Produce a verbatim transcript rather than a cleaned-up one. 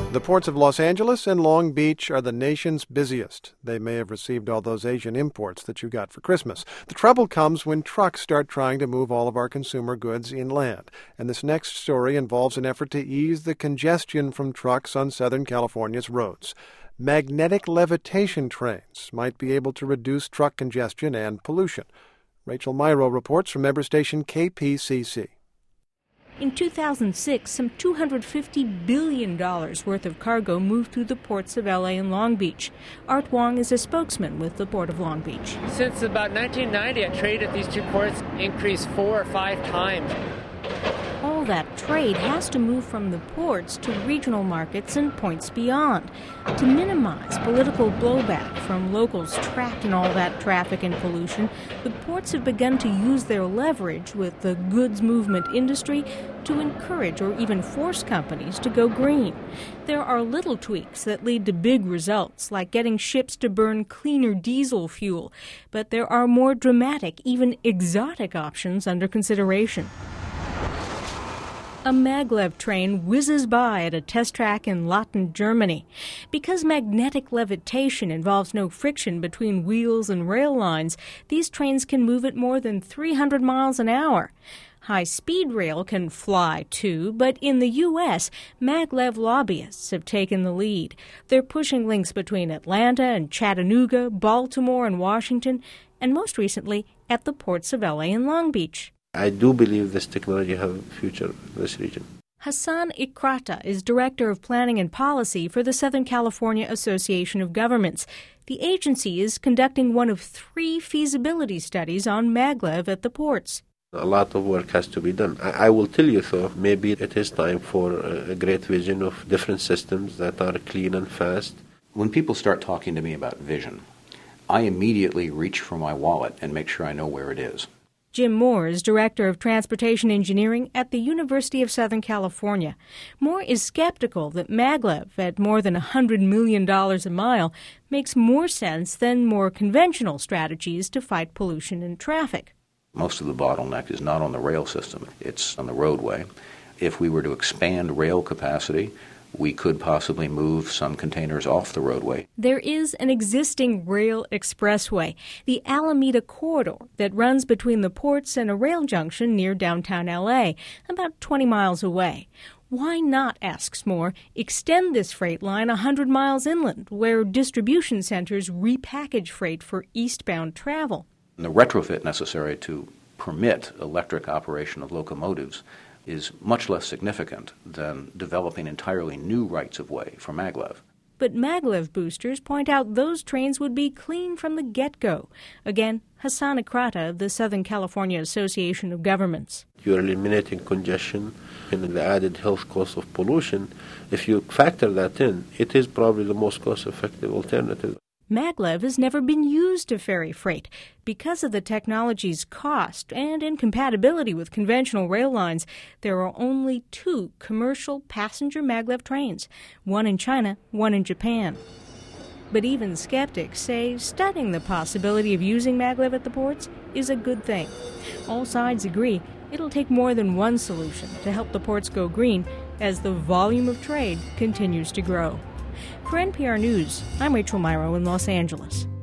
The ports of Los Angeles and Long Beach are the nation's busiest. They may have received all those Asian imports that you got for Christmas. The trouble comes when trucks start trying to move all of our consumer goods inland. And this next story involves an effort to ease the congestion from trucks on Southern California's roads. Magnetic levitation trains might be able to reduce truck congestion and pollution. Rachel Myrow reports from member station K P C C. In two thousand six, some two hundred fifty billion dollars worth of cargo moved through the ports of L A and Long Beach. Art Wong is a spokesman with the Port of Long Beach. Since about nineteen ninety, trade at these two ports increased four or five times. All that trade has to move from the ports to regional markets and points beyond. To minimize political blowback from locals trapped in all that traffic and pollution, the ports have begun to use their leverage with the goods movement industry to encourage or even force companies to go green. There are little tweaks that lead to big results, like getting ships to burn cleaner diesel fuel, but there are more dramatic, even exotic options under consideration. A maglev train whizzes by at a test track in Latten, Germany. Because magnetic levitation involves no friction between wheels and rail lines, these trains can move at more than three hundred miles an hour. High-speed rail can fly, too, but in the U S, maglev lobbyists have taken the lead. They're pushing links between Atlanta and Chattanooga, Baltimore and Washington, and most recently at the ports of L A and Long Beach. I do believe this technology has a future in this region. Hassan Ikrata is Director of Planning and Policy for the Southern California Association of Governments. The agency is conducting one of three feasibility studies on maglev at the ports. A lot of work has to be done. I, I will tell you, though, maybe it is time for a, a great vision of different systems that are clean and fast. When people start talking to me about vision, I immediately reach for my wallet and make sure I know where it is. Jim Moore is Director of Transportation Engineering at the University of Southern California. Moore is skeptical that maglev, at more than one hundred million dollars a mile, makes more sense than more conventional strategies to fight pollution and traffic. Most of the bottleneck is not on the rail system, it's on the roadway. If we were to expand rail capacity, we could possibly move some containers off the roadway. There is an existing rail expressway, the Alameda Corridor, that runs between the ports and a rail junction near downtown L A, about twenty miles away. Why not, asks Moore, extend this freight line one hundred miles inland, where distribution centers repackage freight for eastbound travel? The retrofit necessary to permit electric operation of locomotives is much less significant than developing entirely new rights-of-way for maglev. But maglev boosters point out those trains would be clean from the get-go. Again, Hassan Ikrata of the Southern California Association of Governments. You're eliminating congestion and the added health cost of pollution. If you factor that in, it is probably the most cost-effective alternative. Maglev has never been used to ferry freight. Because of the technology's cost and incompatibility with conventional rail lines, there are only two commercial passenger maglev trains, one in China, one in Japan. But even skeptics say studying the possibility of using maglev at the ports is a good thing. All sides agree it'll take more than one solution to help the ports go green as the volume of trade continues to grow. For N P R News, I'm Rachel Myrow in Los Angeles.